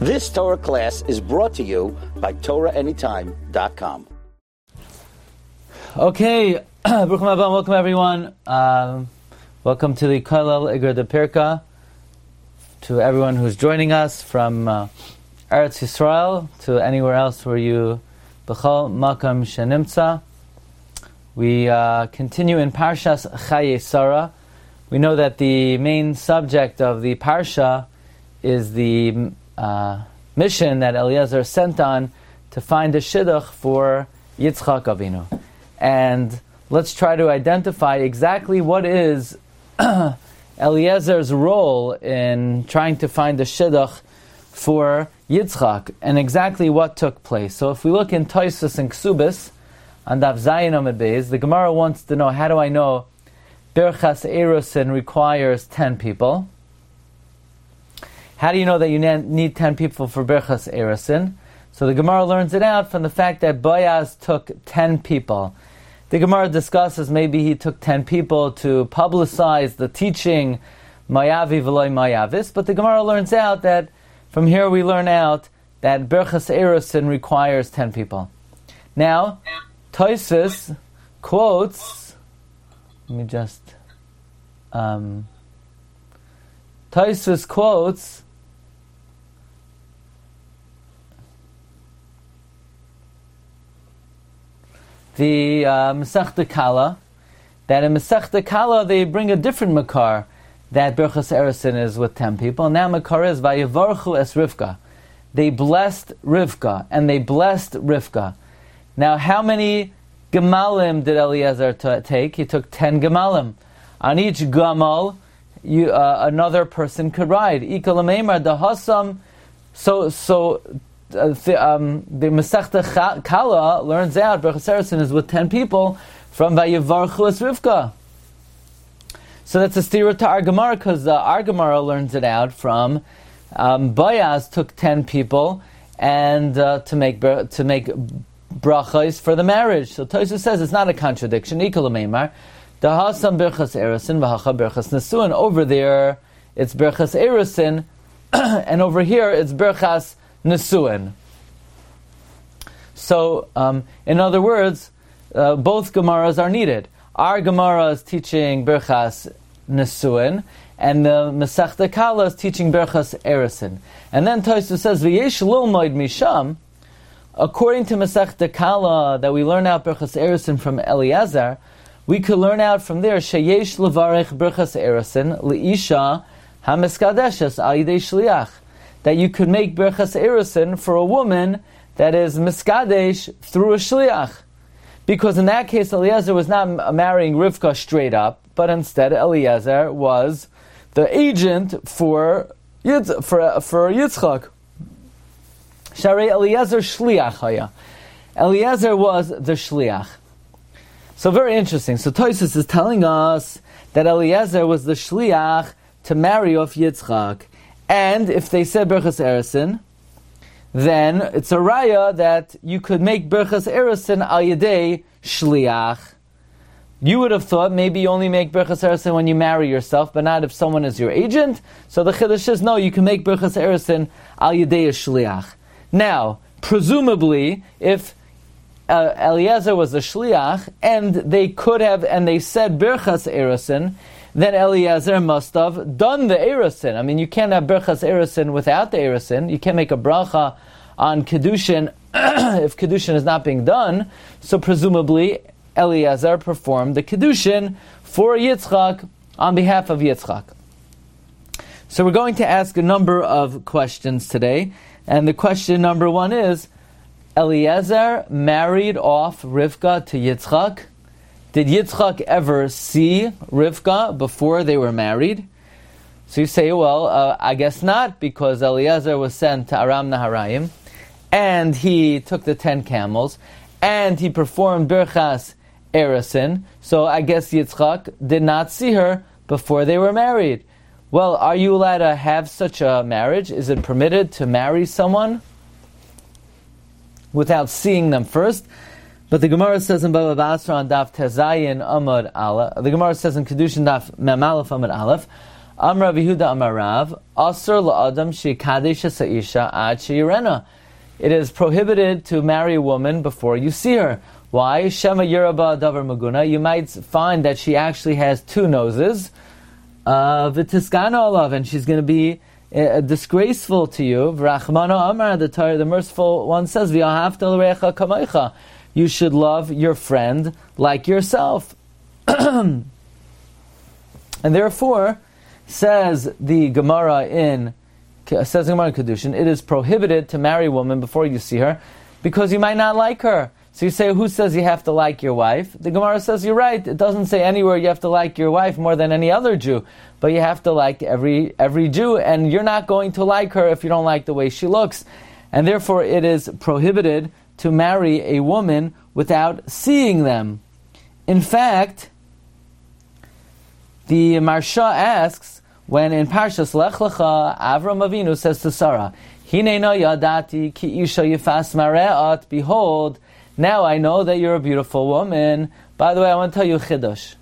This Torah class is brought to you by TorahAnytime.com. Okay, Baruch Haba, welcome everyone. Welcome to the Kollel Iger de Pirka. To everyone who's joining us from Eretz Yisrael to anywhere else where you B'chol Makam Shenimtza. We continue in Parshas Chayei Sarah. We know that the main subject of the Parsha is the mission that Eliezer sent on to find a shidduch for Yitzchak Avinu. And let's try to identify exactly what is Eliezer's role in trying to find a shidduch for Yitzchak and exactly what took place. So if we look in Tosfos and Ksubis on Daf Zayin Amud Beis, the Gemara wants to know, how do I know Birchas Erusin requires 10 people? How do you know that you need 10 people for Birchas Erusin? So the Gemara learns it out from the fact that Boaz took 10 people. The Gemara discusses maybe he took 10 people to publicize the teaching Mayavi v'loy Mayavis, but the Gemara learns out that from here we learn out that Birchas Erusin requires 10 people. Now, Tosfos quotes, Tosfos quotes the Masechta Kala, that in Masechta Kala they bring a different makar, that Birchas Erusin is with 10 people, and that makar is Vayevarchu es Rivka. They blessed Rivka, and they blessed Rivka. Now, how many gemalim did Eliezer take? He took 10 gemalim. On each gamal, another person could ride. Ika l'meimar dahasam. So the Masechta Kala learns out Birchas Erusin is with 10 people from Vayevarchu es Rivka. So that's a stira to our Gemara, because our Gemara learns it out from Boaz took 10 people and to make brachos for the marriage. So Tosfos says it's not a contradiction. Ikal meimar dahasam Birchas Erusin v'hacha Birchas Nesuin. Over there it's Birchas Erusin, and over here it's Birchas Nesuin. So, in other words, both Gemaras are needed. Our Gemara is teaching Birchas Nesuin, and the Masechta Kala is teaching Birchas Erusin. And then Tosfos says, V'yesh lilmoid misham, according to Masechta Kala, that we learn out Birchas Erusin from Eliezer, we could learn out from there, Sheyesh levarech Birchas Erusin, Leisha hamiskadeshes al yidei shliach, that you could make Birchas Erusin for a woman that is miskadesh through a shliach. Because in that case, Eliezer was not marrying Rivka straight up, but instead Eliezer was the agent for Yitzchak. Sharei Eliezer shliach haya. Eliezer was the shliach. So very interesting. So Tosfos is telling us that Eliezer was the shliach to marry off Yitzchak. And if they said Birchas Erusin, then it's a raya that you could make Birchas Erusin al yedei shliach. You would have thought maybe you only make Birchas Erusin when you marry yourself, but not if someone is your agent. So the Chiddush is, no, you can make Birchas Erusin al yedei shliach. Now, presumably, if Eliezer was a shliach, and they said Birchas Erusin, then Eliezer must have done the Erusin. I mean, you can't have Birchas Erusin without the Erusin. You can't make a bracha on Kedushin if Kedushin is not being done. So presumably, Eliezer performed the Kedushin for Yitzchak on behalf of Yitzchak. So we're going to ask a number of questions today. And the question number one is, Eliezer married off Rivka to Yitzchak. Did Yitzchak ever see Rivka before they were married? So you say, well, I guess not, because Eliezer was sent to Aram Naharaim, and he took the 10 camels, and he performed Birchas Erusin, so I guess Yitzchak did not see her before they were married. Well, are you allowed to have such a marriage? Is it permitted to marry someone without seeing them first? But the Gemara says in Baba Basra on Daf Tezayin Amud Aleph, the Gemara says in Kedushin Daf Mem Aleph Amud Aleph, Amar Yehuda Amar Rav, Asur la'adam she'kadesh ha'isha ad she'yirena. It is prohibited to marry a woman before you see her. Why? Shema Yeraba Davar Maguna. You might find that she actually has two noses. V'tiskana olav, and she's going to be disgraceful to you. V'rachmana Amar, the merciful one says, V'ahavta l'recha kamaycha. You should love your friend like yourself. And therefore, says the Gemara in Kedushin, it is prohibited to marry a woman before you see her because you might not like her. So you say, who says you have to like your wife? The Gemara says, you're right. It doesn't say anywhere you have to like your wife more than any other Jew. But you have to like every Jew, and you're not going to like her if you don't like the way she looks. And therefore it is prohibited to marry a woman without seeing them. In fact, the Marsha asks, when in Parshas Lech Lecha, Avram Avinu says to Sarah, Hinena yadati ki isha yifas mareat, behold, now I know that you're a beautiful woman. By the way, I want to tell you a chiddush.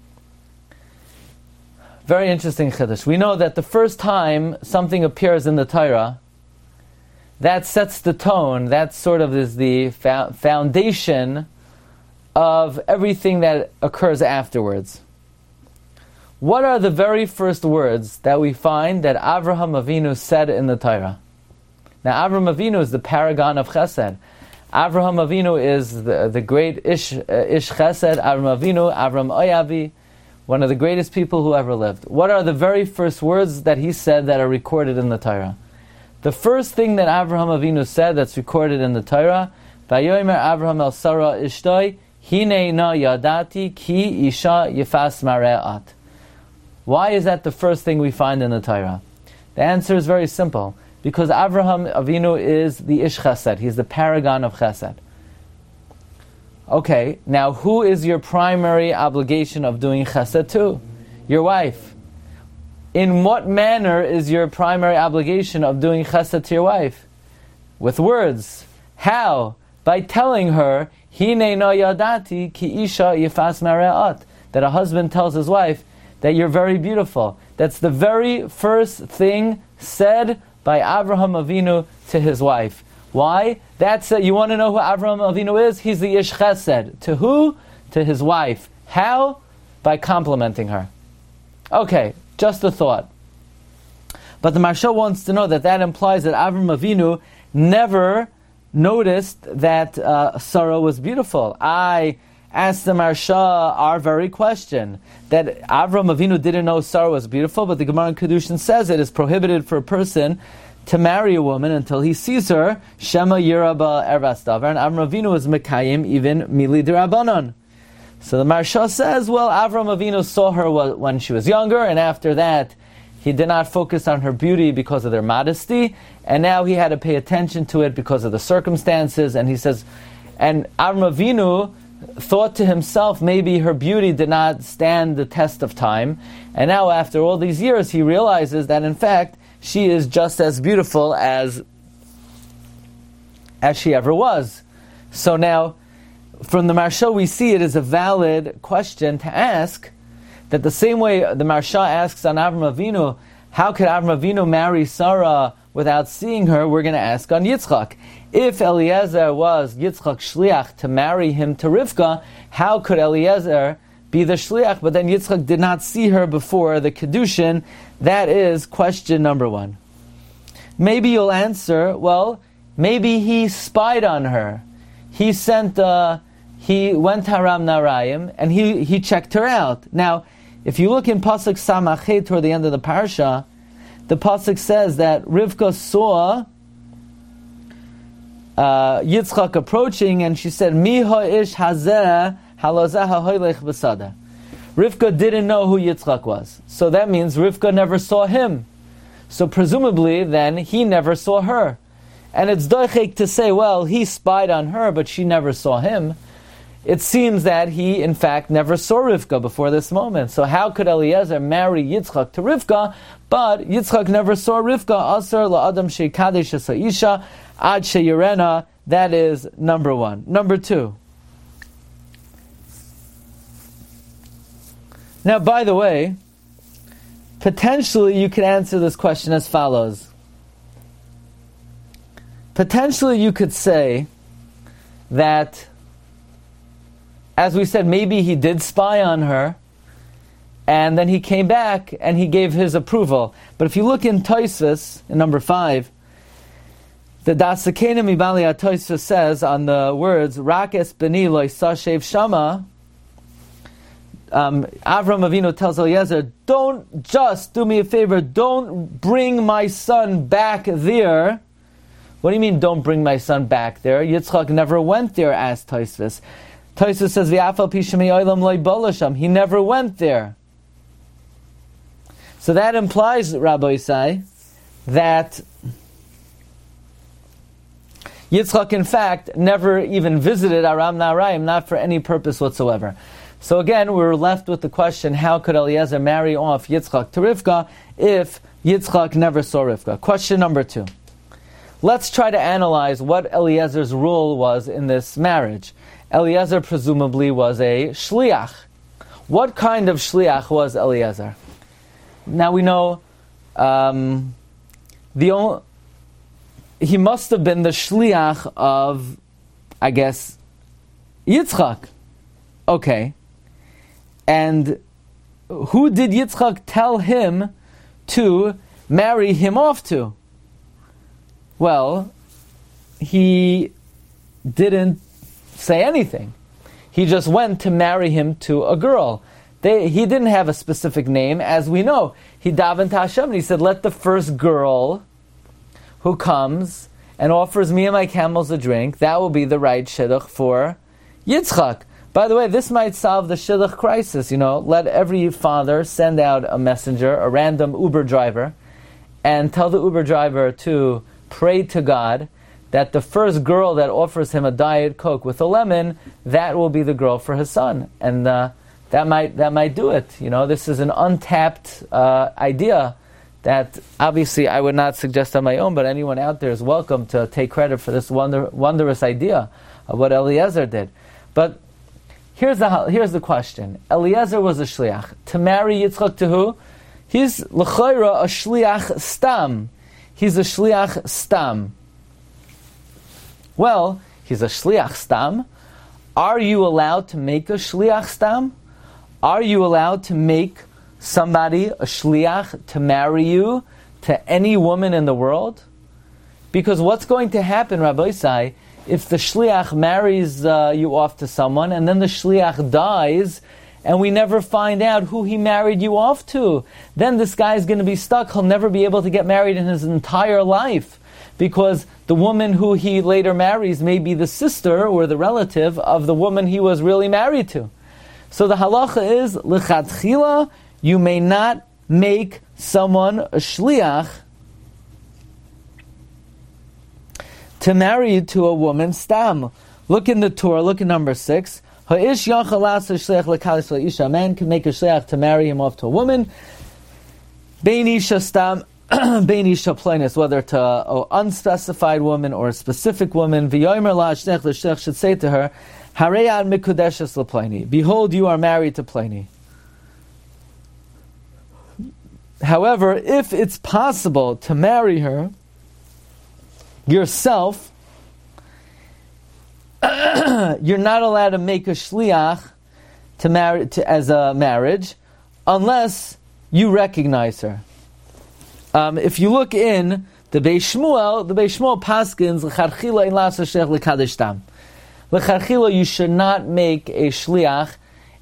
Very interesting chiddush. We know that the first time something appears in the Torah, that sets the tone, that sort of is the foundation of everything that occurs afterwards. What are the very first words that we find that Avraham Avinu said in the Torah? Now, Avraham Avinu is the paragon of Chesed. Avraham Avinu is the great Ish Chesed. Avraham Avinu, Avram Oyavi, one of the greatest people who ever lived. What are the very first words that he said that are recorded in the Torah? The first thing that Avraham Avinu said that's recorded in the Torah, Vayomer Avraham el Sarah Ishtoi, Hine na yadati ki isha yifas mareat. Why is that the first thing we find in the Torah? The answer is very simple. Because Avraham Avinu is the Ish Chesed. He's the paragon of Chesed. Okay, now who is your primary obligation of doing Chesed to? Your wife. In what manner is your primary obligation of doing Chesed to your wife? With words. How? By telling her, Hine no yadati ki isha yifas mareat. That a husband tells his wife that you're very beautiful. That's the very first thing said by Avraham Avinu to his wife. Why? That's it. You want to know who Avraham Avinu is? He's the Ish Chesed. To who? To his wife. How? By complimenting her. Okay, just a thought. But the Marsha wants to know that implies that Avraham Avinu never noticed that Sarah was beautiful. I asked the Marsha our very question, that Avraham Avinu didn't know Sarah was beautiful, but the Gemara in Kedushin says it is prohibited for a person to marry a woman until he sees her. Shema Yiraba Ervas Davar, and Avraham Avinu was Mekayim even Mili D'Rabbanan. So the Marsha says, well, Avraham Avinu saw her when she was younger, and after that he did not focus on her beauty because of their modesty, and now he had to pay attention to it because of the circumstances. And he says, and Avraham Avinu thought to himself, maybe her beauty did not stand the test of time, and now after all these years he realizes that in fact she is just as beautiful as she ever was. So now from the Marsha we see it is a valid question to ask, that the same way the Marsha asks on Avraham Avinu, how could Avraham Avinu marry Sarah without seeing her, we're going to ask on Yitzchak. If Eliezer was Yitzchak shliach to marry him to Rivka, how could Eliezer be the shliach? But then Yitzchak did not see her before the Kedushin. That is question number one. Maybe you'll answer, well, maybe he spied on her. He went to Haram Narayim and he checked her out. Now, if you look in Pasuk Samachet toward the end of the parsha, the pasuk says that Rivka saw Yitzchak approaching, and she said, "Mi haish hazeh halazeh hahoylech b'sada." Rivka didn't know who Yitzchak was, so that means Rivka never saw him. So presumably, then he never saw her, and it's doichek to say, well, he spied on her, but she never saw him. It seems that he, in fact, never saw Rivka before this moment. So how could Eliezer marry Yitzchak to Rivka, but Yitzchak never saw Rivka? Asar la'adam she'kadesh ha'isha ad she'yirena. That is number one. Number two. Now, by the way, Potentially, you could answer this question as follows. Potentially, you could say that, as we said, maybe he did spy on her, and then he came back and he gave his approval. But if you look in Tosfos, in number 5, the Dasakena Mibali Tosfos says on the words, Rak es beni lo yisashev shama, Avram Avinu tells Eliezer, don't just, do me a favor, don't bring my son back there. What do you mean, don't bring my son back there? Yitzchak never went there, asked Tosfos. Tosfos says, V'afal pi shemei olam lo ybolasham. He never went there. So that implies, Rabbi Isai, that Yitzchak, in fact, never even visited Aram Naharaim, not for any purpose whatsoever. So again, we're left with the question, how could Eliezer marry off Yitzchak to Rivka if Yitzchak never saw Rivka? Question number 2. Let's try to analyze what Eliezer's role was in this marriage. Eliezer presumably was a shliach. What kind of shliach was Eliezer? Now we know he must have been the shliach of, I guess, Yitzchak. Okay. And who did Yitzchak tell him to marry him off to? Well, he didn't say anything. He just went to marry him to a girl. He didn't have a specific name, as we know. He davened to Hashem and he said, let the first girl who comes and offers me and my camels a drink, that will be the right shidduch for Yitzchak. By the way, this might solve the shidduch crisis. Let every father send out a messenger, a random Uber driver, and tell the Uber driver to pray to God that the first girl that offers him a Diet Coke with a lemon, that will be the girl for his son. And that might do it. This is an untapped idea that obviously I would not suggest on my own, but anyone out there is welcome to take credit for this wondrous idea of what Eliezer did. But here's the question. Eliezer was a shliach. To marry Yitzchak to who? He's l'chayra a shliach stam. He's a shliach stam. Well, he's a shliach stam. Are you allowed to make a shliach stam? Are you allowed to make somebody a shliach to marry you to any woman in the world? Because what's going to happen, Rabbi Isai, if the shliach marries you off to someone and then the shliach dies and we never find out who he married you off to? Then this guy is going to be stuck. He'll never be able to get married in his entire life because the woman who he later marries may be the sister or the relative of the woman he was really married to. So the halacha is, l'chatchila, you may not make someone a shliach to marry to a woman stam. Look in the Torah, look in number 6. Ha'ish yachal la'aseh shliach l'kalis l'isha. A man can make a shliach to marry him off to a woman. Bein isha stam, bein isha plainis, whether to an unspecified woman or a specific woman. V'yomer la'ashliach, the shliach should say to her, Hareyad mikudeshes l'plaini. Behold, you are married to Plaini. However, if it's possible to marry her yourself, you're not allowed to make a shliach to marry as a marriage unless you recognize her. If you look in the Beis Shmuel paskins l'charchila in la'aseh shliach l'kadesh tam. L'charchila, you should not make a shliach,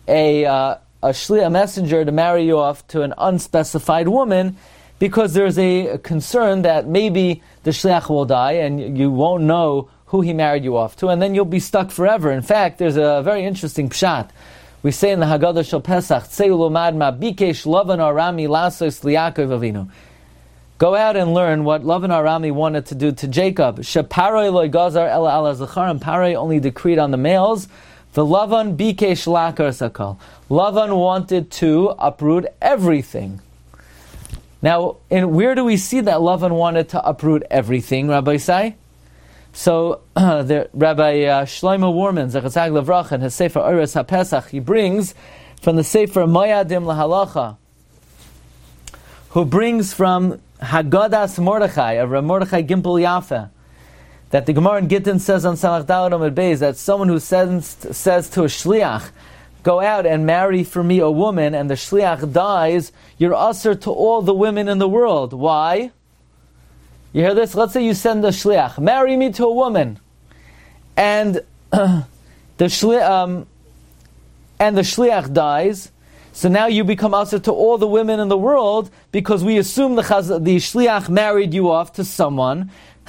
a messenger to marry you off to an unspecified woman, because there's a concern that maybe the shliach will die and you won't know who he married you off to, and then you'll be stuck forever. In fact, there's a very interesting pshat. We say in the Haggadah Shel Pesach, Tzeu lomad ma bikesh Lavan Arami lasos liYaakov Avinu. Go out and learn what Lavan Arami wanted to do to Jacob. Sheparoi lo gazar ela ala zachar, and Paroi only decreed on the males. The Lavan bikesh lakar sakal. Lavan wanted to uproot everything. Now, where do we see that Lavan wanted to uproot everything, Rabbi Isai? So, Rabbi Shlomo Warman, Zechatzag Levracha, in his Sefer Oros HaPesach, he brings from the Sefer Moyadim LaHalacha, who brings from Haggadas Mordechai, of Rav Mordechai Gimpel Yafa, that the Gemara in Gittin says on Samach Daled Amud Beis that someone who says to a shliach, go out and marry for me a woman, and the shliach dies, you're usher to all the women in the world. Why? You hear this? Let's say you send a shliach, marry me to a woman, and the shliach dies. So now you become usher to all the women in the world because we assume the shliach married you off to someone.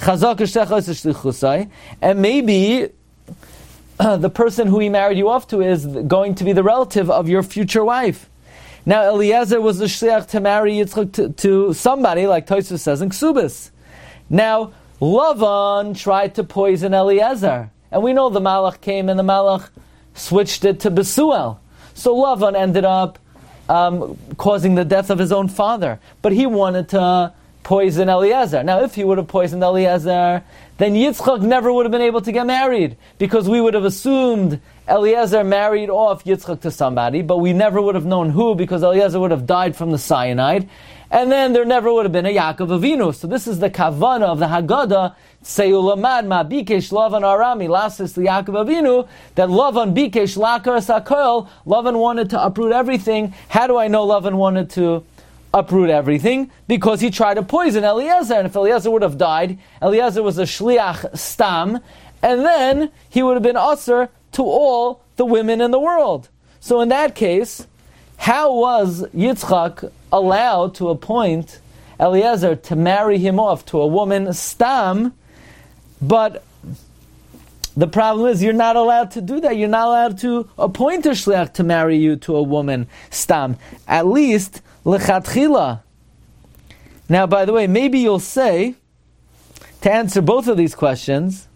And maybe the person who he married you off to is going to be the relative of your future wife. Now Eliezer was the shliach to marry Yitzchak to somebody, like Tosfos says in Ksubis. Now Lavan tried to poison Eliezer, and we know the Malach came and the Malach switched it to Besuel. So Lavan ended up causing the death of his own father, but he wanted to poison Eliezer. Now, if he would have poisoned Eliezer, then Yitzchak never would have been able to get married, because we would have assumed Eliezer married off Yitzchak to somebody, but we never would have known who, because Eliezer would have died from the cyanide, and then there never would have been a Yaakov Avinu. So this is the kavana of the Haggadah, Seulamad ma bikesh Lavan arami lasis the Yaakov Avinu, that Lavan bikesh lakar sakoil, Lavan wanted to uproot everything. How do I know Lavan wanted to uproot everything? Because he tried to poison Eliezer, and if Eliezer would have died, Eliezer was a shliach stam, and then he would have been usher to all the women in the world. So in that case, how was Yitzchak allowed to appoint Eliezer to marry him off to a woman stam? But the problem is, you're not allowed to do that. You're not allowed to appoint a shliach to marry you to a woman stam. At least lechatchila. Now, by the way, maybe you'll say, to answer both of these questions,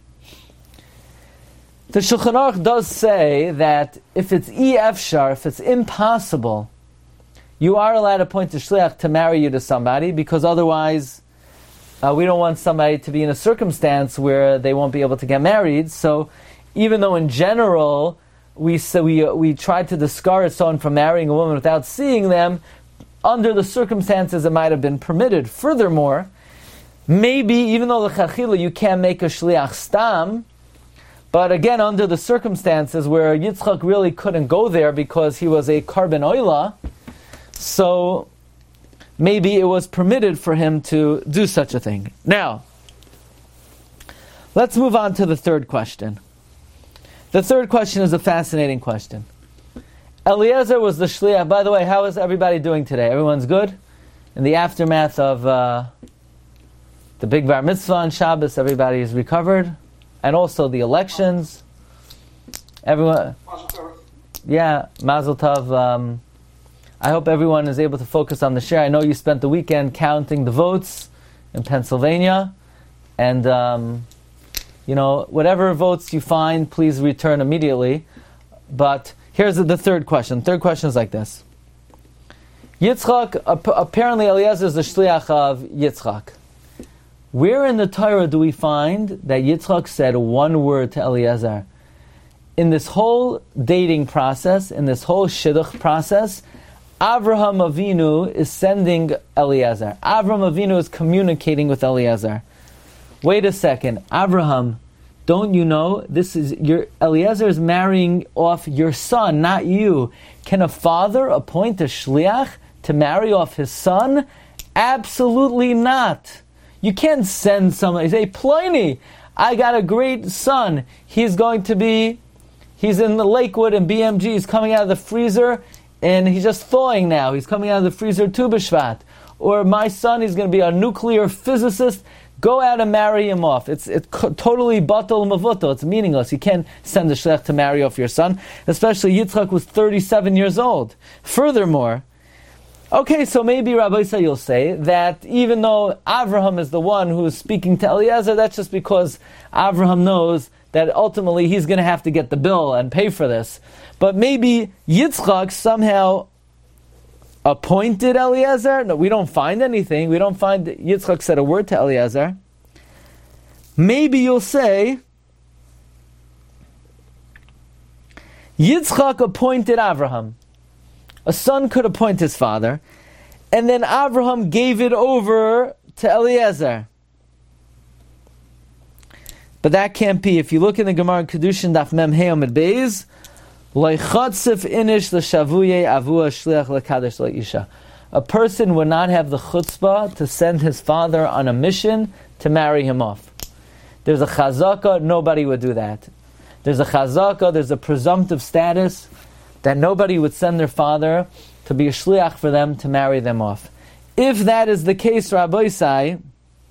the Shulchan Aruch does say that if it's efshar, if it's impossible, you are allowed to appoint a shliach to marry you to somebody, because otherwise we don't want somebody to be in a circumstance where they won't be able to get married. So even though in general we try to discourage someone from marrying a woman without seeing them, under the circumstances it might have been permitted. Furthermore, maybe even though the chachila you can't make a shliach stam, but again under the circumstances where Yitzchak really couldn't go there because he was a carbon oila, so maybe it was permitted for him to do such a thing. Now, let's move on to the third question. The third question is a fascinating question. Eliezer was the shliach. By the way, how is everybody doing today? Everyone's good? In the aftermath of the big bar mitzvah on Shabbos, everybody is recovered? And also the elections. Everyone, yeah, Mazel Tov. I hope everyone is able to focus on the share. I know you spent the weekend counting the votes in Pennsylvania, and whatever votes you find, please return immediately. But here's the third question. Third question is like this: Yitzchak, apparently Eliezer is the shliach of Yitzchak. Where in the Torah do we find that Yitzchak said one word to Eliezer? In this whole dating process, in this whole shidduch process, Avraham Avinu is sending Eliezer. Avraham Avinu is communicating with Eliezer. Wait a second, Avraham, don't you know this is Eliezer is marrying off your son, not you? Can a father appoint a shliach to marry off his son? Absolutely not. You can't send someone. Say, Pliny, I got a great son. He's in the Lakewood and BMG. He's coming out of the freezer and he's just thawing now. He's coming out of the freezer Tu B'Shvat. Or my son, he's going to be a nuclear physicist. Go out and marry him off. It's totally batal mavuto. It's meaningless. You can't send a shliach to marry off your son. Especially Yitzchak was 37 years old. Furthermore, okay, so maybe Rabbi Yisrael you'll say that even though Avraham is the one who is speaking to Eliezer, that's just because Avraham knows that ultimately he's going to have to get the bill and pay for this. But maybe Yitzchak somehow appointed Eliezer? No, we don't find anything. We don't find that Yitzchak said a word to Eliezer. Maybe you'll say Yitzchak appointed Avraham. A son could appoint his father. and then Avraham gave it over to Eliezer. But that can't be. If you look in the Gemara in Kedushin Daf Mem Hey Amud Beis, Loichatzif inish l'shavuye avua shliach lekadesh leisha. A person would not have the chutzpah to send his father on a mission to marry him off. There's a chazaka, nobody would do that. There's a chazaka, there's a presumptive status that nobody would send their father to be a shliach for them to marry them off. If that is the case, Rabbi Isai,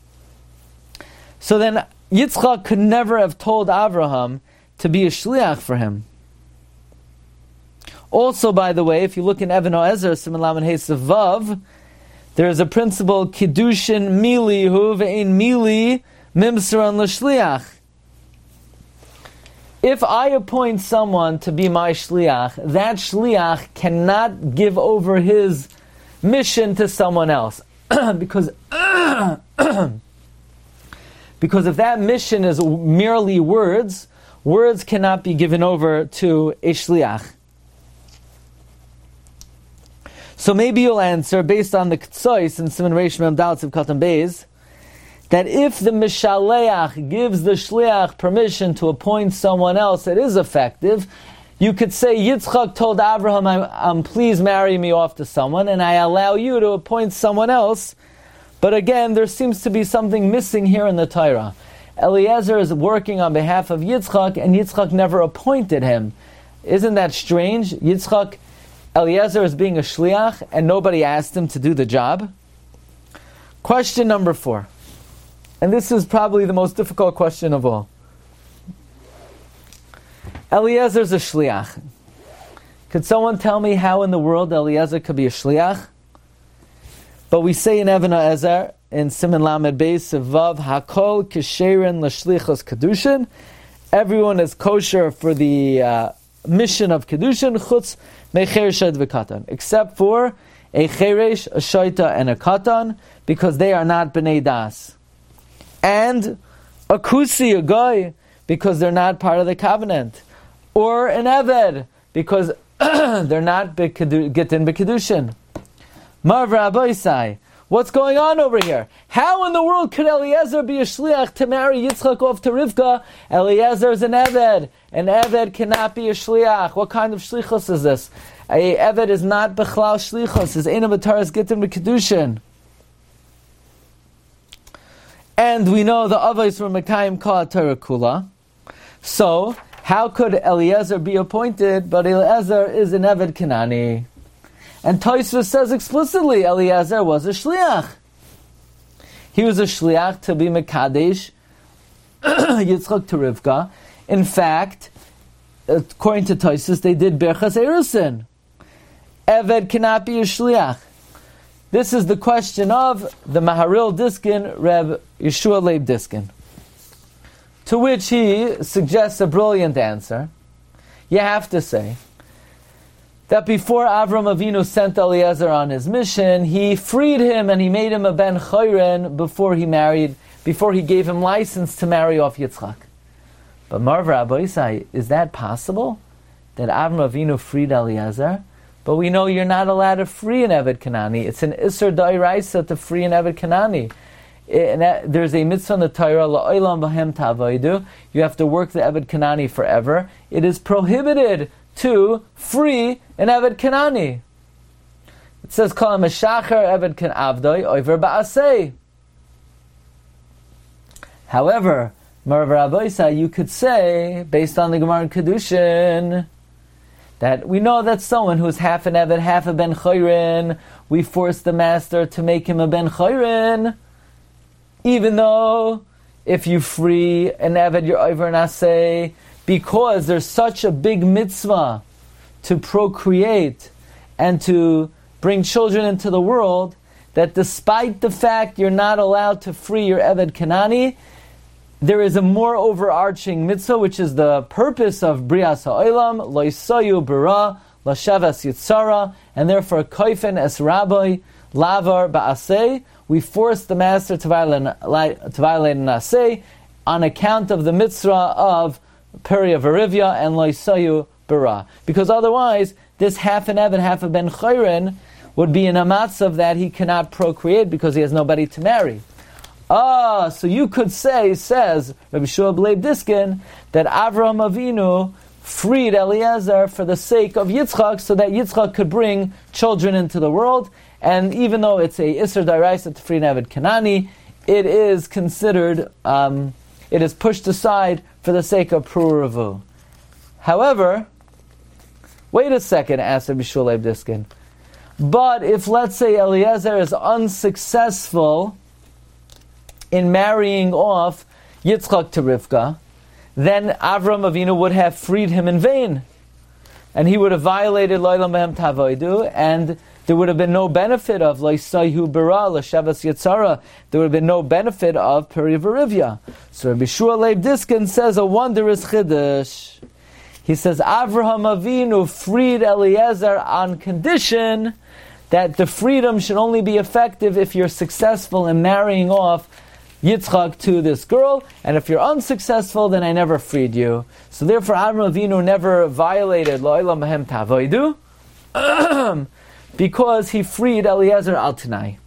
so then Yitzchak could never have told Avraham to be a shliach for him. Also, by the way, if you look in Even Oezer, Siman Lamed Hey Vav, there is a principle, Kiddushin mili hu ve'ein mili mimsaran l'shliach. If I appoint someone to be my shliach, that shliach cannot give over his mission to someone else. because if that mission is merely words, words cannot be given over to a shliach. So maybe you'll answer, based on the Ktsois in Siman Reish Mem Daled of Katan Beis, that if the Mishaleach gives the Shliach permission to appoint someone else, it is effective. You could say, Yitzchak told Avraham, please marry me off to someone, and I allow you to appoint someone else. But again, there seems to be something missing here in the Torah. Eliezer is working on behalf of Yitzchak, and Yitzchak never appointed him. Isn't that strange? Eliezer is being a shliach, and nobody asked him to do the job. Question number 4. And this is probably the most difficult question of all. Eliezer is a shliach. Could someone tell me how in the world Eliezer could be a shliach? But we say in Even Oezer, in Siman Lamed Beis Vav, Hakol Kisherin L'Shlichos Kedushin, everyone is kosher for the mission of Kedushin, Chutz Mechereshed v'Katan, except for a Cheresh, a Shaita, and a Katan, because they are not B'nai Das. And a Kusi, a Goy, because they're not part of the covenant. Or an Eved, because they're not Gitin B'Kedushin. Marv Rabbi Isai, what's going on over here? How in the world could Eliezer be a shliach to marry Yitzchak off to Rivka? Eliezer is an Eved. An Eved cannot be a shliach. What kind of shlichus is this? A Eved is not bechlal shlichus. His Eina B'Taras Gitin B'Kedushin. And we know the Avos were Mekayim Kol HaTorah Kula. So, how could Eliezer be appointed, but Eliezer is an Eved Kenani? And Tosfos says explicitly, Eliezer was a shliach. He was a shliach to be Mekadesh, Yitzchak to Rivka. In fact, according to Tosfos, they did Berchas Erusin. Eved cannot be a shliach. This is the question of the Maharil Diskin, Reb Yeshua Leib Diskin. To which he suggests a brilliant answer. You have to say that before Avram Avinu sent Eliezer on his mission, he freed him and he made him a ben chayren before he gave him license to marry off Yitzchak. But Marv Rabbi Isai, is that possible? That Avram Avinu freed Eliezer? But we know you're not allowed to free an Eved Kanani. It's an Isser D'Oraisa to free an Eved Kanani. There's a mitzvah in the Torah, La'olam Bahem Ta'avodu. You have to work the Eved Kanani forever. It is prohibited to free an Eved Kanani. It says, Kol HaMeshacher Eved Kan Avdoi Oiver Ba'asei. However, Marav Rabbeisa, you could say, based on the Gemara in Kedushin, that we know that someone who's half an Eved, half a Ben Chayrin, we force the master to make him a Ben Chayrin, even though if you free an Eved, you're over an Aseh, because there's such a big mitzvah to procreate and to bring children into the world, that despite the fact you're not allowed to free your Eved Kanani, there is a more overarching mitzvah, which is the purpose of Brias HaOlam, Lo Yisayu Bara, Lashavas Yitzara, and therefore Koifen Es Rabbi, Lavar Ba'aseh, we force the master to violate an Aseh on account of the mitzvah of Peria Verivya and Lo Yisayu Bara. Because otherwise, this half an Eved, half a Ben Chayren would be in a matzav that he cannot procreate because he has nobody to marry. So you could say, says Rabbi Shua Leib Diskin, that Avraham Avinu freed Eliezer for the sake of Yitzchak, so that Yitzchak could bring children into the world. And even though it's a Isser D'Oraisa to free an Eved Kanani, it is considered, it is pushed aside for the sake of Pruravu. However, wait a second, asked Rabbi Shua Leib Diskin. But if, let's say, Eliezer is unsuccessful in marrying off Yitzchak to Rivka, then Avram Avinu would have freed him in vain. And he would have violated Lo'elam Behem Tavoidu, and there would have been no benefit of Lo'isayhu Bara, L'Shavas Yitzhara. There would have been no benefit of Peri Verivya. So Rabbi Shua Leib Diskin says a wondrous chiddush. He says Avraham Avinu freed Eliezer on condition that the freedom should only be effective if you're successful in marrying off Yitzchak to this girl, and if you're unsuccessful, then I never freed you. So therefore, Avraham Avinu never violated Lo'elam Behem Tavoidu, because he freed Eliezer al Tanai.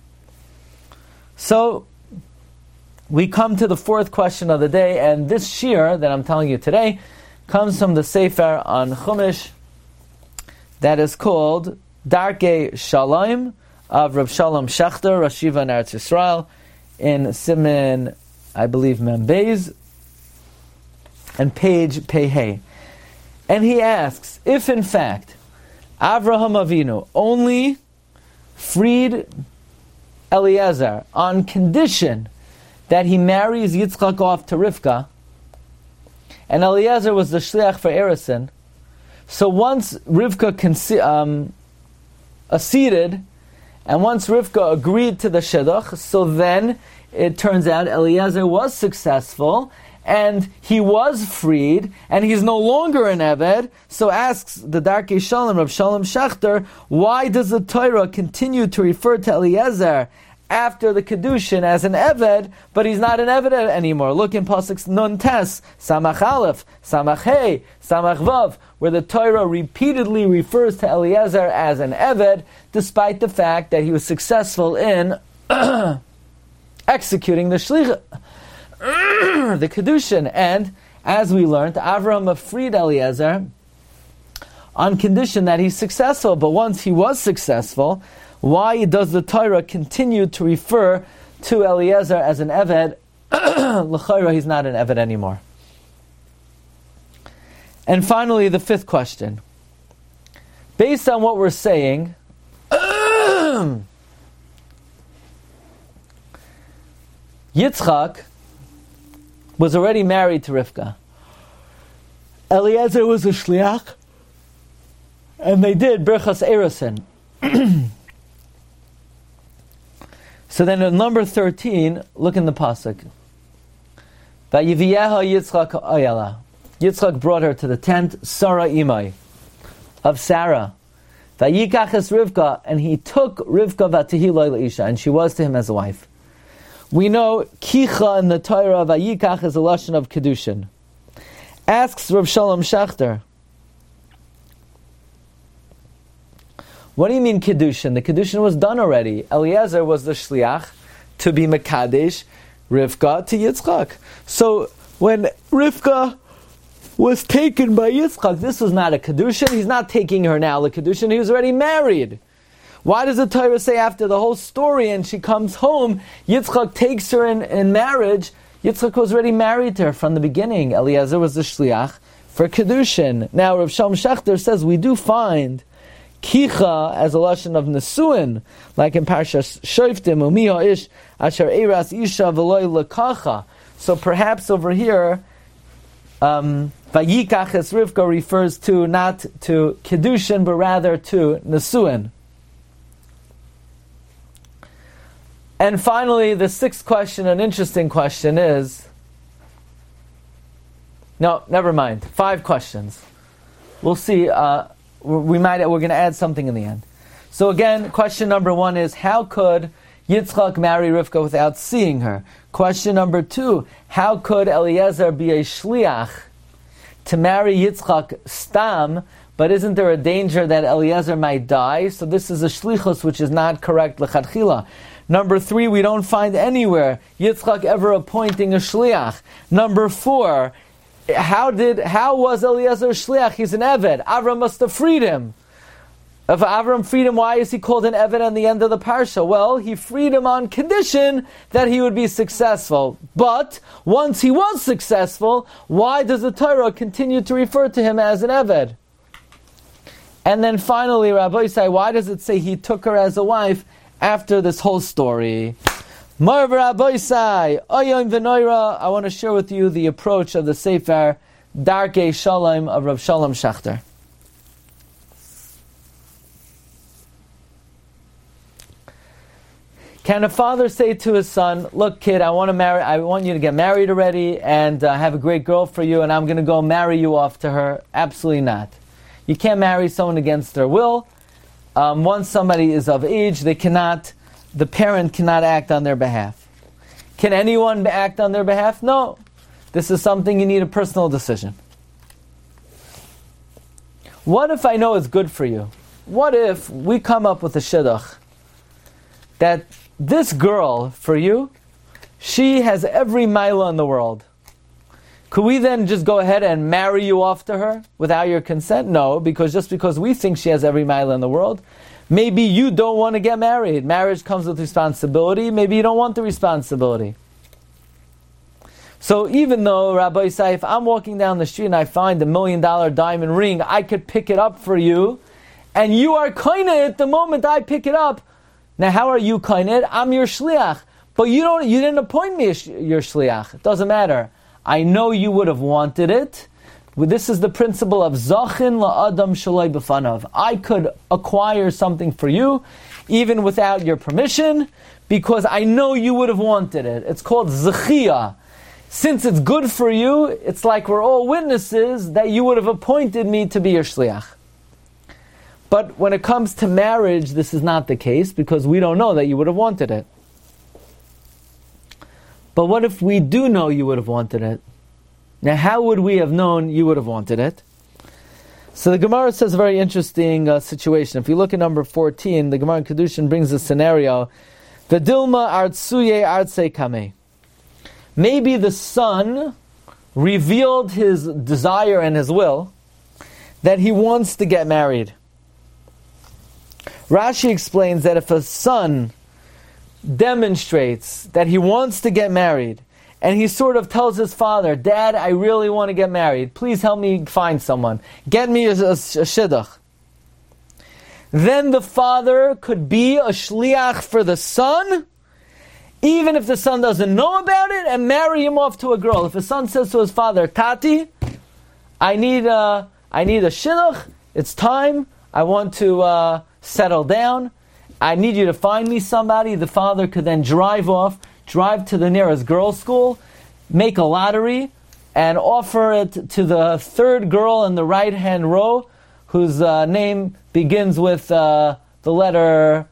So we come to the fourth question of the day, and this shir that I'm telling you today comes from the Sefer on Chumash that is called Darkei Shalom of Reb Shalom Shechter, Rosh Yeshiva in Eretz Yisrael, in Siman, I believe, Mem Beis, and page Pei. And he asks, if in fact Avraham Avinu only freed Eliezer on condition that he marries Yitzchak off to Rivka, and Eliezer was the shliach for Erison, so once Rivka acceded, and once Rivka agreed to the shidduch, so then it turns out Eliezer was successful, and he was freed, and he's no longer an Eved. So asks the Darkei Shalom, Reb Shalom Shechter, why does the Torah continue to refer to Eliezer after the Kedushin as an Eved, but he's not an Eved anymore? Look in Pasuk Nun Tes, Samach Aleph, Samach Hey, Samach Vav, where the Torah repeatedly refers to Eliezer as an Eved, despite the fact that he was successful in executing the Shlichut, the Kedushin. And as we learned, Avraham freed Eliezer on condition that he's successful. But once he was successful, why does the Torah continue to refer to Eliezer as an Eved? L'chayra, he's not an Eved anymore. And finally, the fifth question. Based on what we're saying, Yitzchak was already married to Rivka. Eliezer was a shliach, and they did Birchas Erison. So then in number 13, look in the pasuk. Vayiviyeha Yitzchak Ayala. Yitzchak brought her to the tent, Sarah Imai, of Sarah. Vayikach es Rivka, and he took Rivka v'atihiloi leisha, and she was to him as a wife. We know Kicha in the Torah, Vayikach is a lashon of Kedushin. Asks Reb Shalom Shechter, what do you mean Kedushin? The Kedushin was done already. Eliezer was the shliach to be Mekadesh Rivka to Yitzchak. So when Rivka was taken by Yitzchak, this was not a Kedushin. He's not taking her now, the Kedushin. He was already married. Why does the Torah say after the whole story and she comes home, Yitzchak takes her in marriage? Yitzchak was already married to her from the beginning. Eliezer was the shliach for Kedushin. Now Rav Shalom Shechter says we do find Kicha as a lashon of Nesuin, like in Parshas Shoftim, Umiha Ish Asher Eiras Isha V'loi Lekacha. So perhaps over here, Vayikach es Rivka refers to not to Kedushin, but rather to Nesuin. And finally, the sixth question, an interesting question is... No, never mind. 5 questions. We'll see. We're going to add something in the end. So again, question number 1 is, how could Yitzchak marry Rivka without seeing her? Question number 2, how could Eliezer be a shliach to marry Yitzchak stam, but isn't there a danger that Eliezer might die? So this is a shlichus which is not correct lechatchila. Number 3, we don't find anywhere Yitzchak ever appointing a shliach. Number 4, how was Eliezer shliach? He's an eved. Avram must have freed him. If Avram freed him, why is he called an eved on the end of the parsha? Well, he freed him on condition that he would be successful. But once he was successful, why does the Torah continue to refer to him as an eved? And then finally, Rabbi Yisai, why does it say he took her as a wife after this whole story? Marv Rabbi Yisai, Oyom V'Noira, I want to share with you the approach of the Sefer Darkei Shalom of Rav Shalom Schachter. Can a father say to his son, look kid, I want you to get married already and have a great girl for you, and I'm going to go marry you off to her? Absolutely not. You can't marry someone against their will. Once somebody is of age, the parent cannot act on their behalf. Can anyone act on their behalf? No. This is something you need a personal decision. What if I know it's good for you? What if we come up with a shidduch that this girl, for you, she has every mila in the world? Could we then just go ahead and marry you off to her without your consent? No, because just because we think she has every mila in the world, maybe you don't want to get married. Marriage comes with responsibility. Maybe you don't want the responsibility. So even though, Rabbi Yisai, if I'm walking down the street and I find $1 million diamond ring, I could pick it up for you, and you are koineh it the moment I pick it up. Now, how are you koineh? I'm your shliach, but you didn't appoint me as your shliach. It doesn't matter. I know you would have wanted it. This is the principle of zachin la'adam shaloi b'fanav. I could acquire something for you, even without your permission, because I know you would have wanted it. It's called zechiyah. Since it's good for you, it's like we're all witnesses that you would have appointed me to be your shliach. But when it comes to marriage, this is not the case, because we don't know that you would have wanted it. But what if we do know you would have wanted it? Now, how would we have known you would have wanted it? So the Gemara says a very interesting situation. If you look at number 14, the Gemara in Kedushin brings a scenario. V'dilma artsuye artse kame. Maybe the son revealed his desire and his will that he wants to get married. Rashi explains that if a son demonstrates that he wants to get married, and he sort of tells his father, Dad, I really want to get married. Please help me find someone. Get me a shidduch. Then the father could be a shliach for the son, even if the son doesn't know about it, and marry him off to a girl. If a son says to his father, Tati, I need a shidduch. It's time. I want to settle down. I need you to find me somebody. The father could then drive to the nearest girls' school, make a lottery, and offer it to the third girl in the right-hand row, whose name begins with the letter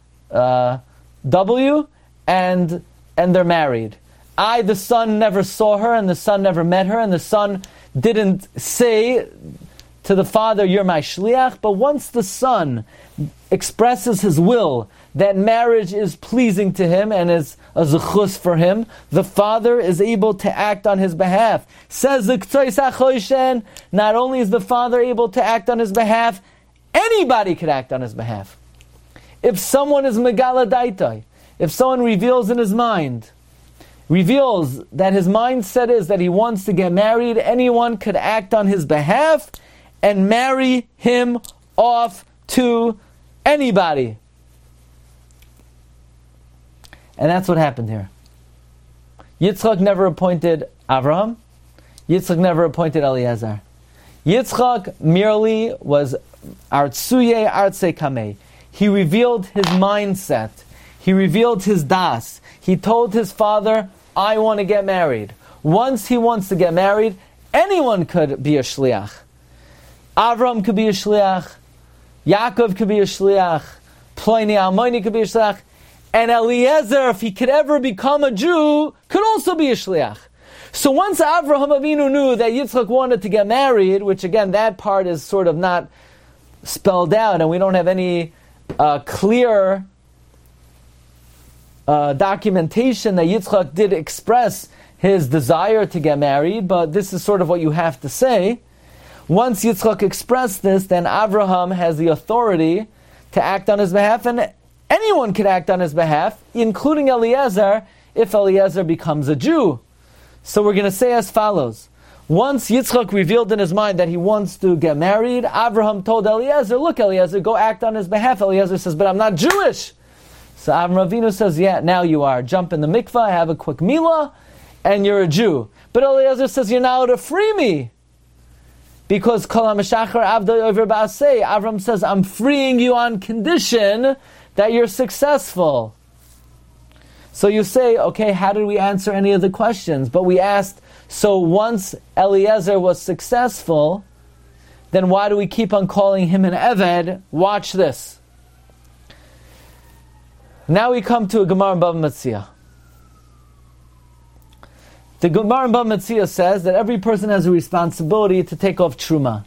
W, and they're married. The son never saw her, and the son never met her, and the son didn't say to the father, you're my shliach, but once the son expresses his will that marriage is pleasing to him and is a zechus for him, the father is able to act on his behalf. Says the Ktsois HaChoshen, not only is the father able to act on his behalf, anybody could act on his behalf. If someone is megala daitai, if someone reveals in his mind, reveals that his mindset is that he wants to get married, anyone could act on his behalf and marry him off to anybody. And that's what happened here. Yitzchak never appointed Avraham. Yitzchak never appointed Eliezer. Yitzchak merely was Artsuye Artse Kameh. He revealed his mindset. He revealed his das. He told his father, I want to get married. Once he wants to get married, anyone could be a shliach. Avram could be a shliach. Yaakov could be a shliach. Pliny Almoni could be a shliach. And Eliezer, if he could ever become a Jew, could also be a shliach. So once Avraham Avinu knew that Yitzchak wanted to get married, which again, that part is sort of not spelled out, and we don't have any clear documentation that Yitzchak did express his desire to get married, but this is sort of what you have to say. Once Yitzchak expressed this, then Avraham has the authority to act on his behalf, and anyone can act on his behalf, including Eliezer, if Eliezer becomes a Jew. So we're going to say as follows. Once Yitzchak revealed in his mind that he wants to get married, Avraham told Eliezer, look Eliezer, go act on his behalf. Eliezer says, but I'm not Jewish. So Avraham Avinu says, yeah, now you are. Jump in the mikvah, have a quick milah, and you're a Jew. But Eliezer says, you're now to free me. Because Kol HaMeshachar Avdai Over Ba'asei, Avram says, I'm freeing you on condition that you're successful. So you say, okay, how did we answer any of the questions? But we asked, so once Eliezer was successful, then why do we keep on calling him an Eved? Watch this. Now we come to a Gemara in Bava Metzia. The Gemara in Bava Metzia says that every person has a responsibility to take off Truma.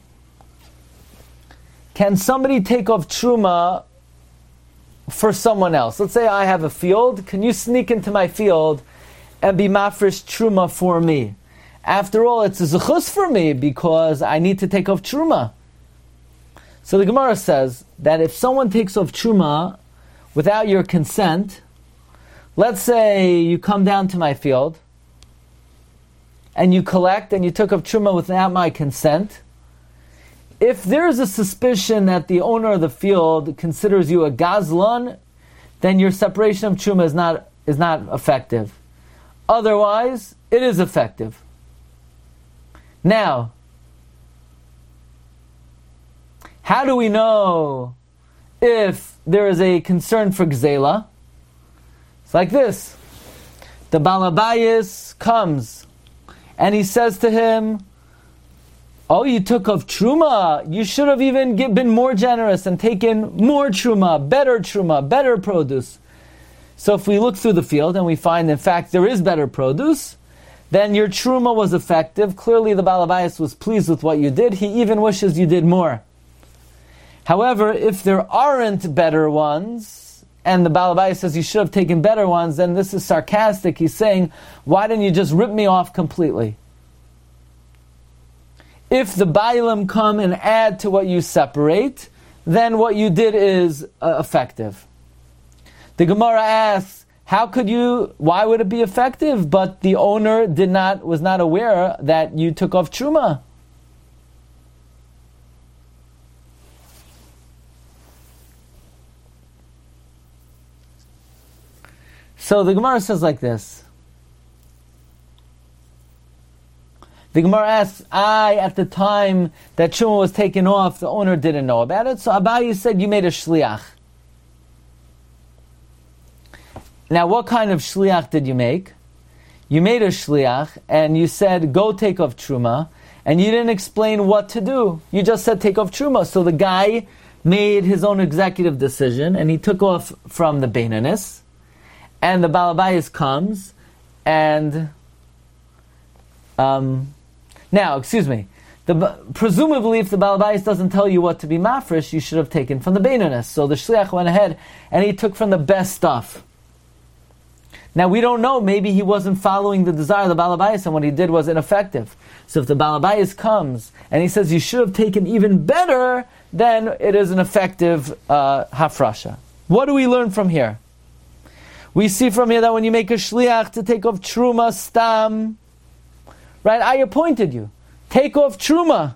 Can somebody take off Truma for someone else? Let's say I have a field. Can you sneak into my field and be mafresh Truma for me? After all, it's a zechus for me because I need to take off Truma. So the Gemara says that if someone takes off Truma without your consent, let's say you come down to my field, and you collect and you took up Truma without my consent, if there's a suspicion that the owner of the field considers you a gazlan, then your separation of Truma is not effective. Otherwise, it is effective. Now, how do we know if there is a concern for gzela? It's like this. The Balabayas comes and he says to him, oh, you took off Truma. You should have even been more generous and taken more Truma, better produce. So if we look through the field and we find, in fact, there is better produce, then your Truma was effective. Clearly the Balabayas was pleased with what you did. He even wishes you did more. However, if there aren't better ones, and the Balabayas says you should have taken better ones, then this is sarcastic. He's saying, why didn't you just rip me off completely? If the Bailam come and add to what you separate, then what you did is effective. The Gemara asks, why would it be effective? But the owner was not aware that you took off Truma. So the Gemara says like this. The Gemara asks, at the time that Truma was taken off, the owner didn't know about it. So Abaye said, you made a shliach. Now, what kind of shliach did you make? You made a shliach, and you said, go take off Truma, and you didn't explain what to do. You just said, take off Truma. So the guy made his own executive decision, and he took off from the Beinanis, and the Balabayas comes, and presumably if the Balabayas doesn't tell you what to be mafresh, you should have taken from the Beinanis. So the Shliach went ahead and he took from the best stuff. Now we don't know, maybe he wasn't following the desire of the Balabayas and what he did was ineffective. So if the Balabayas comes and he says you should have taken even better, then it is an effective hafrasha. What do we learn from here? We see from here that when you make a shliach to take off Truma stam, right, I appointed you. Take off Truma.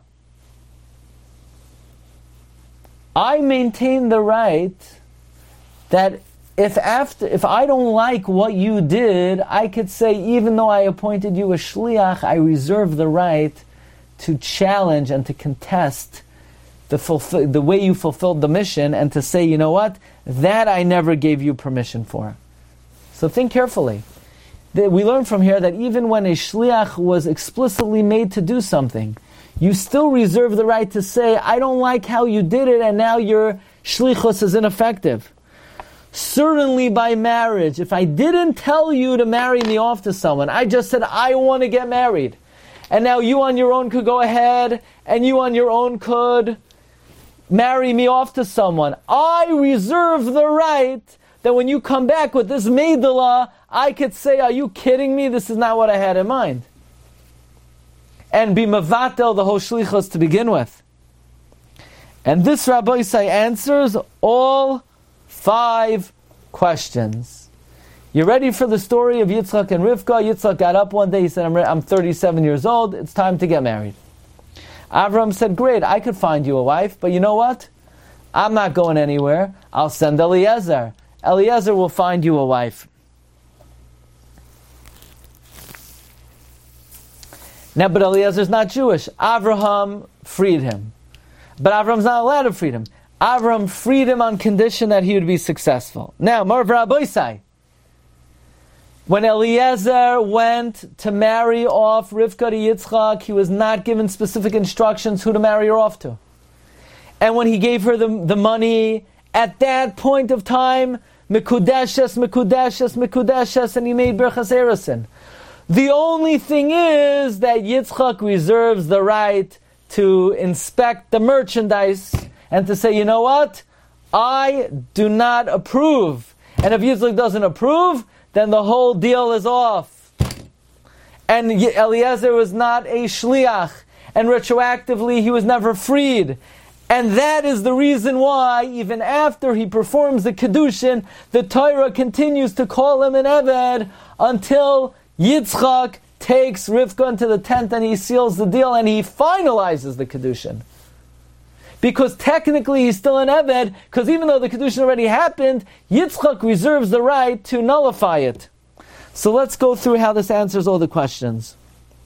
I maintain the right that if I don't like what you did, I could say, even though I appointed you a shliach, I reserve the right to challenge and to contest the way you fulfilled the mission, and to say, you know what, that I never gave you permission for. So think carefully. We learn from here that even when a shliach was explicitly made to do something, you still reserve the right to say, I don't like how you did it, and now your shlichus is ineffective. Certainly by marriage, if I didn't tell you to marry me off to someone, I just said, I want to get married, and now you on your own could go ahead, and you on your own could marry me off to someone, I reserve the right that when you come back with this Meidala, I could say, are you kidding me? This is not what I had in mind. And be Mavatel, the whole Shlichus to begin with. And this Rabbi Isai answers all 5 questions. You ready for the story of Yitzchak and Rivka? Yitzchak got up one day, he said, I'm 37 years old, it's time to get married. Avram said, great, I could find you a wife, but you know what? I'm not going anywhere. I'll send Eliezer. Eliezer will find you a wife. Now, but Eliezer's not Jewish. Avraham freed him. But Avram's not allowed to free him. Avram freed him on condition that he would be successful. Now, Marv Rabbeisai, when Eliezer went to marry off Rivka to Yitzchak, he was not given specific instructions who to marry her off to. And when he gave her the money, at that point of time, Mekudeshes, Mekudeshes, Mekudeshes, and he made Berchas Eresin. The only thing is that Yitzchak reserves the right to inspect the merchandise and to say, you know what? I do not approve. And if Yitzchak doesn't approve, then the whole deal is off. And Eliezer was not a shliach, and retroactively he was never freed. And that is the reason why, even after he performs the Kedushin, the Torah continues to call him an Eved until Yitzchak takes Rivka into the tent and he seals the deal and he finalizes the Kedushin. Because technically he's still an Eved, because even though the Kedushin already happened, Yitzchak reserves the right to nullify it. So let's go through how this answers all the questions.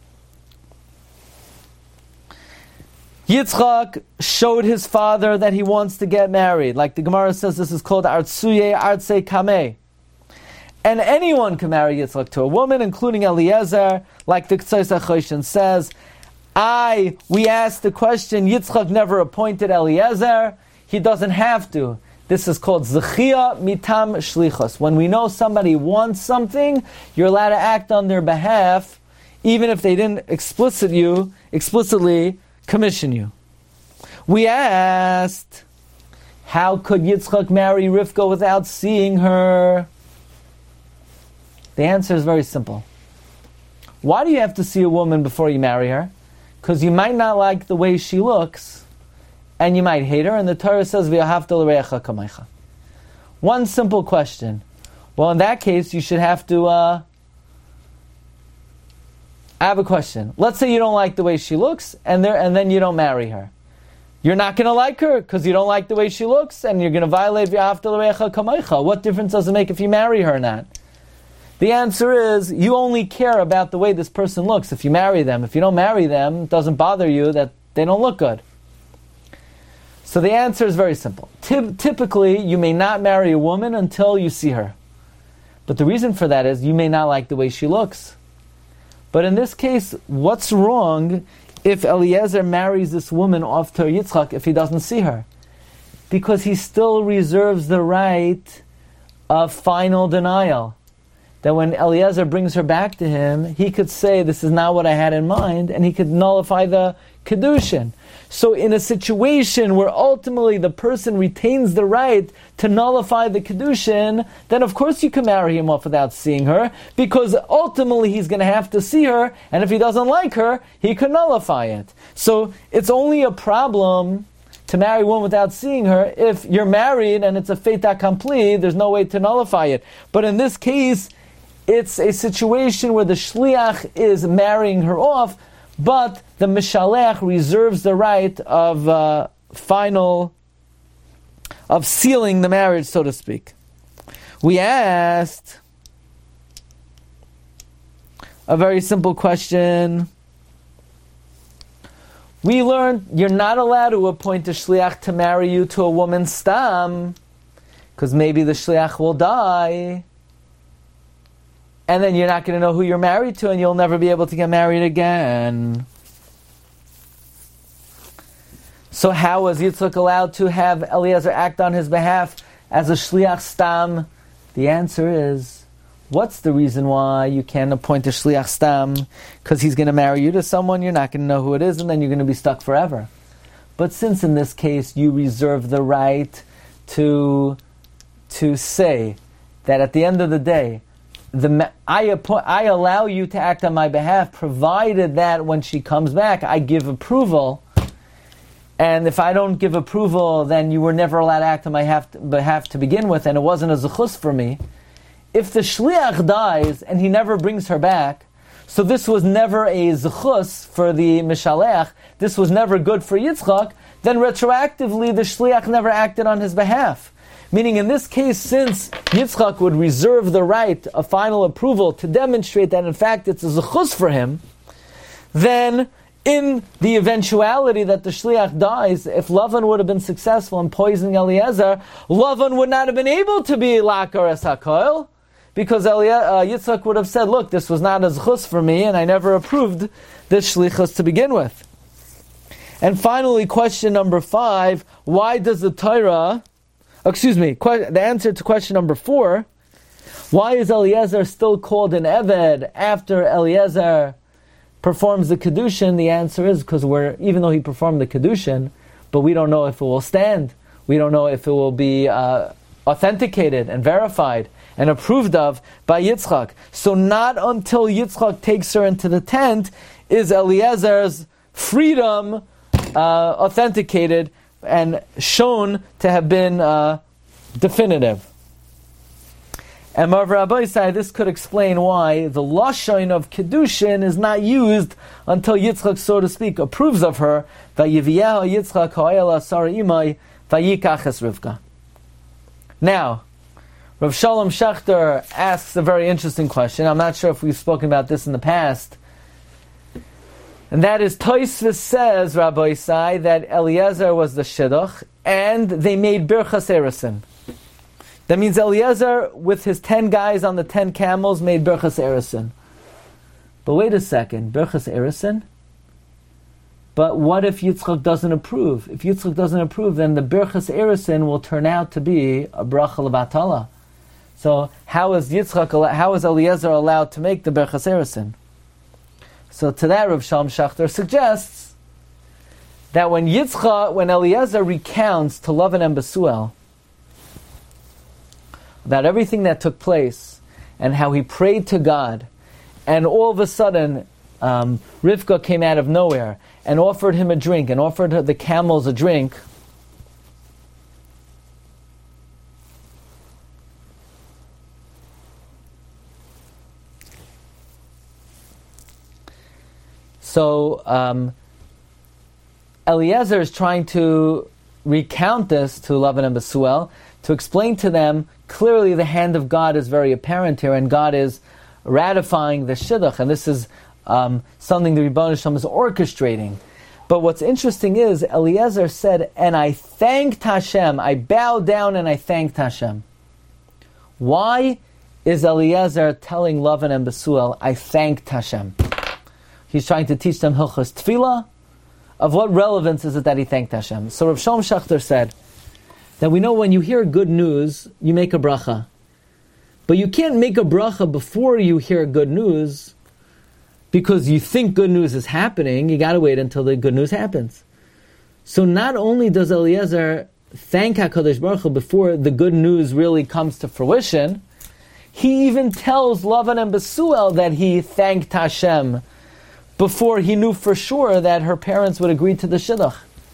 Yitzchak showed his father that he wants to get married. Like the Gemara says, this is called Artsuye Artse Kameh. And anyone can marry Yitzchak to a woman, including Eliezer, like the Ktsos HaChoshen says. We asked the question, Yitzchak never appointed Eliezer. He doesn't have to. This is called Zechia Mitam Shlichus. When we know somebody wants something, you're allowed to act on their behalf, even if they didn't explicitly commission you. We asked, how could Yitzchak marry Rivka without seeing her? The answer is very simple. Why do you have to see a woman before you marry her? Because you might not like the way she looks, and you might hate her, and the Torah says, V'ahavta l'reacha kamaycha. One simple question. Well, in that case, you should have to... I have a question. Let's say you don't like the way she looks, and then you don't marry her. You're not going to like her because you don't like the way she looks, and you're going to violate V'ahavta l'reacha kamaycha. What difference does it make if you marry her or not? The answer is, you only care about the way this person looks if you marry them. If you don't marry them, it doesn't bother you that they don't look good. So the answer is very simple. Typically, you may not marry a woman until you see her. But the reason for that is, you may not like the way she looks. But in this case, what's wrong if Eliezer marries this woman off to Yitzchak if he doesn't see her? Because he still reserves the right of final denial. That when Eliezer brings her back to him, he could say, this is not what I had in mind, and he could nullify the Kedushin. So in a situation where ultimately the person retains the right to nullify the Kedushin, then of course you can marry him off without seeing her, because ultimately he's going to have to see her, and if he doesn't like her, he can nullify it. So it's only a problem to marry one without seeing her if you're married and it's a fait accompli, there's no way to nullify it. But in this case, it's a situation where the shliach is marrying her off, but the mishalech reserves the right of sealing the marriage, so to speak. We asked a very simple question. We learned you're not allowed to appoint a shliach to marry you to a woman stam, because maybe the shliach will die. And then you're not going to know who you're married to, and you'll never be able to get married again. So how was Yitzchak allowed to have Eliezer act on his behalf as a shliach stam? The answer is, what's the reason why you can't appoint a shliach stam? Because he's going to marry you to someone, you're not going to know who it is, and then you're going to be stuck forever. But since in this case you reserve the right to say that at the end of the day, I allow you to act on my behalf, provided that when she comes back, I give approval. And if I don't give approval, then you were never allowed to act on my behalf to begin with, and it wasn't a zechus for me. If the shliach dies and he never brings her back, so this was never a zechus for the mishalech, this was never good for Yitzchak, then retroactively the shliach never acted on his behalf. Meaning in this case, since Yitzchak would reserve the right of final approval to demonstrate that in fact it's a zechus for him, then in the eventuality that the shliach dies, if Lavan would have been successful in poisoning Eliezer, Lavan would not have been able to be lakar es hakoil, because Yitzchak would have said, look, this was not a zechus for me, and I never approved this shlichus to begin with. And finally, question number 5, why does the Torah... the answer to question number 4, why is Eliezer still called an Eved after Eliezer performs the Kedushin? The answer is because even though he performed the Kedushin, but we don't know if it will stand. We don't know if it will be authenticated and verified and approved of by Yitzchak. So not until Yitzchak takes her into the tent is Eliezer's freedom authenticated and shown to have been definitive. And Marv Rabbi said this could explain why the lashon of Kedushin is not used until Yitzchak, so to speak, approves of her. Vayiviyahu Yitzchak ha'ayala Sarah imay vayikach es Rivka. Now, Rav Shalom Schachter asks a very interesting question. I'm not sure if we've spoken about this in the past. And that is, Tosfos says, Rabbi Isai, that Eliezer was the shidduch, and they made Birchas Eresin. That means Eliezer, with his 10 guys on the 10 camels, made Birchas Eresin. But wait a second, Birchas Eresin? But what if Yitzchak doesn't approve? If Yitzchak doesn't approve, then the Birchas Eresin will turn out to be a bracha levatala. So how is Eliezer allowed to make the Birchas Eresin? So to that, Rav Shalom Schachter suggests that when Eliezer recounts to Lavan and Besuel about everything that took place and how he prayed to God, and all of a sudden Rivka came out of nowhere and offered him a drink and offered the camels a drink, so Eliezer is trying to recount this to Lavan and Besuel to explain to them clearly the hand of God is very apparent here, and God is ratifying the shidduch, and this is something the Rebbeinu Shalom is orchestrating. But what's interesting is Eliezer said, and I thanked Hashem, I bowed down and I thanked Hashem. Why is Eliezer telling Lavan and Besuel, I thanked Hashem? He's trying to teach them Hilchos Tefillah. Of what relevance is it that he thanked Hashem? So Rav Shalom Schachter said that we know when you hear good news, you make a bracha. But you can't make a bracha before you hear good news because you think good news is happening. You got to wait until the good news happens. So not only does Eliezer thank HaKadosh Baruch Hu before the good news really comes to fruition, he even tells Lavan and Besuel that he thanked Hashem before he knew for sure that her parents would agree to the shidduch.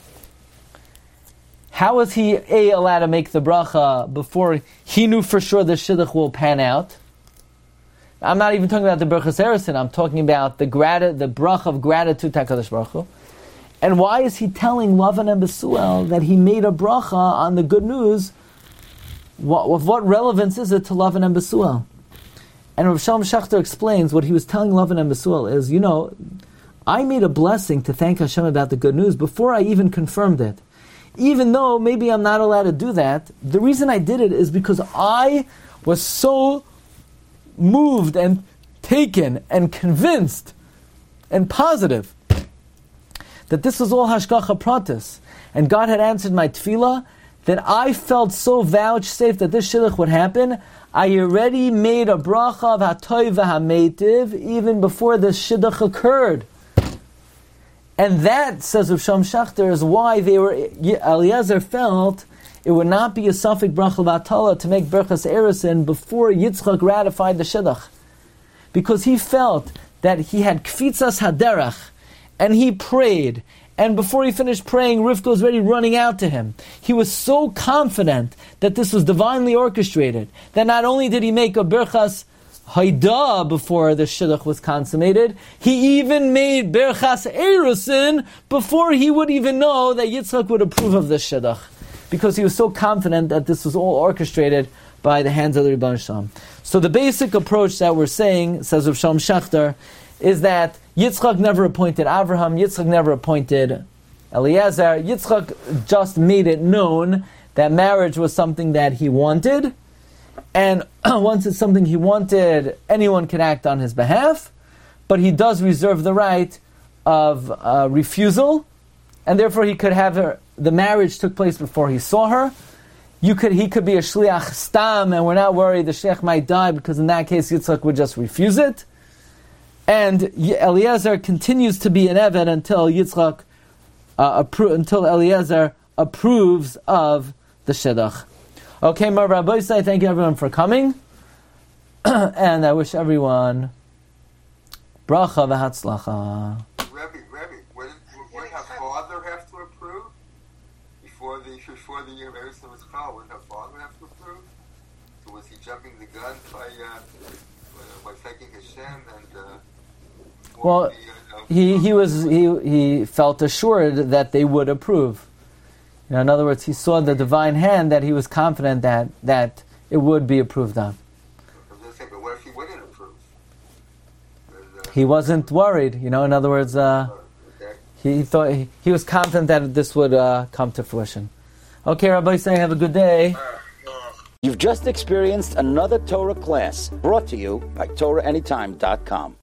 How was he allowed to make the bracha before he knew for sure the shidduch will pan out? I'm not even talking about the Birchas Eresin. I'm talking about the bracha of gratitude to HaKadosh Baruch Hu. And why is he telling Lavan and Besuel that he made a bracha on the good news? What relevance is it to Lavan and Besuel? And Rav Shalom Schachter explains what he was telling Lavan and Besuel is, I made a blessing to thank Hashem about the good news before I even confirmed it. Even though maybe I'm not allowed to do that, the reason I did it is because I was so moved and taken and convinced and positive that this was all Hashgacha Pratis, and God had answered my tefillah, that I felt so vouchsafed that this shidduch would happen. I already made a bracha of hatoy v'hameitiv even before this shidduch occurred. And that, says Rav Shalom Schachter, is why Eliezer felt it would not be a Safek Bracha Vatala to make Berchas Erusin before Yitzchak ratified the Shidduch. Because he felt that he had Kfitzas Haderach, and he prayed, and before he finished praying, Rivka was already running out to him. He was so confident that this was divinely orchestrated, that not only did he make a Berchas Haida before the Shidduch was consummated, he even made Berchas Erusin before he would even know that Yitzchak would approve of the Shidduch, because he was so confident that this was all orchestrated by the hands of the Rebbeinu Shalom. So the basic approach that we're saying, says Rav Shalom Schachter, is that Yitzchak never appointed Avraham, Yitzchak never appointed Eliezer. Yitzchak just made it known that marriage was something that he wanted, and once it's something he wanted, anyone can act on his behalf, but he does reserve the right of refusal, and therefore he could have her. The marriage took place before he saw her. He could be a shliach stam, and we're not worried the shliach might die, because in that case Yitzchak would just refuse it. And Eliezer continues to be an eved until Yitzchak until Eliezer approves of the shidduch. Okay, Mar Rabbi Say, thank you everyone for coming, and I wish everyone bracha v'hatzlacha. Rabbi, would her father have to approve before the Erusin was called? Would her father have to approve? So was he jumping the gun by thanking Hashem and? Well, he felt assured that they would approve. In other words, he saw the divine hand that he was confident that it would be approved on. But what if he wouldn't approve? He wasn't worried. In other words, he thought he was confident that this would come to fruition. Okay, Rabbi, say have a good day. You've just experienced another Torah class brought to you by TorahAnytime.com.